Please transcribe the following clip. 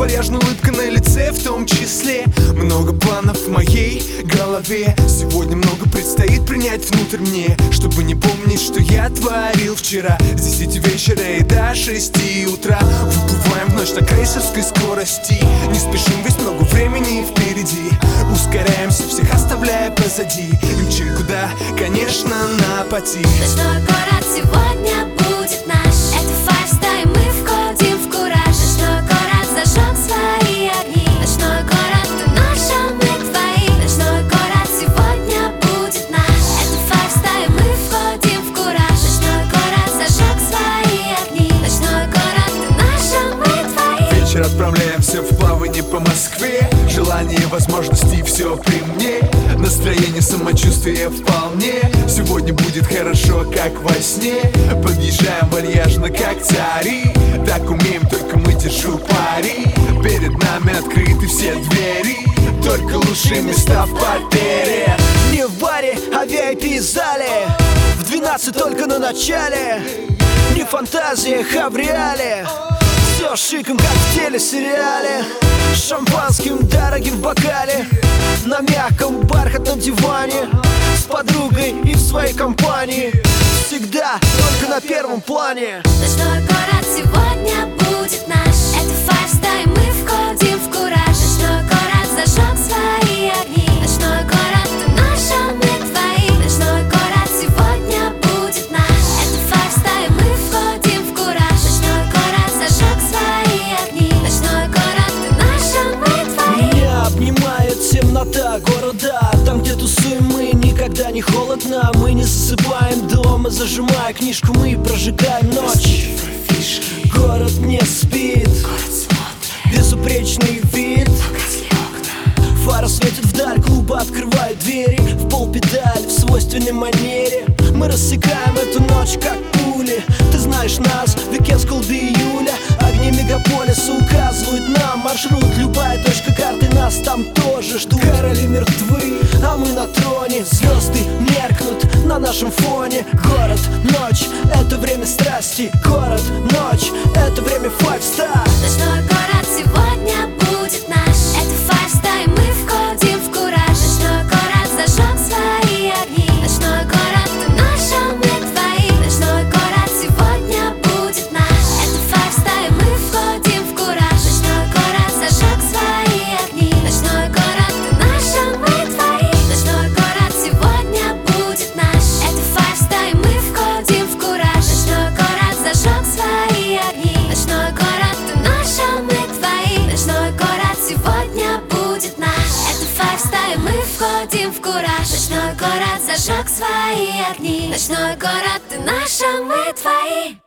вальяжная улыбка на лице в том числе. Много планов в моей голове. Сегодня много предстоит принять внутрь мне, чтобы не помнить, что я творил вчера. С 10 вечера и до 6 утра выплываем в ночь на крейсерской скорости. Не спешим, ведь много времени впереди. Ускоряемся, всех оставляя позади. Мчим куда? Конечно, на пути. Ночной город сегодня будет наш. Это Five Star, и мы входим в кураж. Ночной город зажег свои огни. Ночной город, ты наш, а мы твои. Ночной город сегодня будет наш. Это Five Star, и мы входим в кураж. Ночной город зажег свои огни. Ночной город, ты наш, а мы твои. Вечер отправляемся в плавание по Москве. Желание, возможности, все при мне. Настроение, самочувствие вполне. Сегодня будет хорошо, как во сне. Подъезжаем вальяжно, как цари. Так умеем, только мы, держу пари. Перед нами открыты все двери. Только лучшие места в партере. Не в баре, а в VIP-зале. В 12 только на начале. Не в фантазиях, а в реале. Все шиком, как в телесериале. Шампанским дорогим в бокале. На мягком бархатном диване. С подругой и в своей компании. Всегда только на первом плане. Ночной город сегодня будет наш. Это Five Star, и мы входим в кураж. Ночной город зажег свои огни. Ночной город, ты наш, а мы твои. Ночной город сегодня будет наш. Это Five Star, и мы входим в кураж. Ночной город зажег свои огни. Ночной город, ты наш, а мы твои. Меня обнимает темнота города. Там, где тусуем мы, никогда не холодно. Мы не засыпаем дома, зажимая книжку, мы прожигаем ночь. Город не спит, безупречный вид. Фара светит вдаль, клубы открывают двери. В полпедаль, в свойственной манере. Мы рассекаем эту ночь, как пули. Ты знаешь нас, weekend school до июля. Огни мегаполиса указывают нам маршрут. Любая точка карты нас там тоже ждут. Короли мертвы, а мы на троне. Звезды меркнут на нашем фоне. Город, ночь, это время страсти. Город, ночь, это время Five Star. Ночной город сегодня будет наш. Это Five Star, и мы входим в кураж. Ночной город зажег свои огни. Ночной город, ты наш, а мы твои. Ночной город сегодня будет наш. Это Five Star, и мы входим в кураж. Ночной город зажег свои огни. Ночной город, ты наш, а мы твои. Ночной город сегодня будет наш. Это Five Star, и мы входим в кураж. Ночной город зажег свои огни. Ночной город, ты наш, а мы твои. Ночной город сегодня будет наш. Это Five Star, и мы входим в кураж. Ночной город зажег свои огни. Ночной город, ты наш, а мы твои.